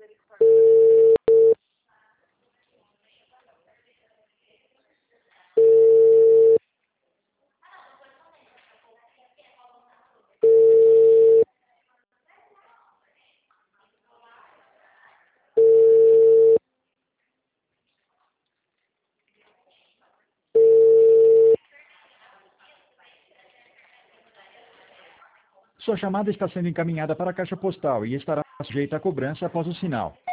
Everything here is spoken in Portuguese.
Sua chamada está sendo encaminhada para a caixa postal e estará sujeita a cobrança após o sinal.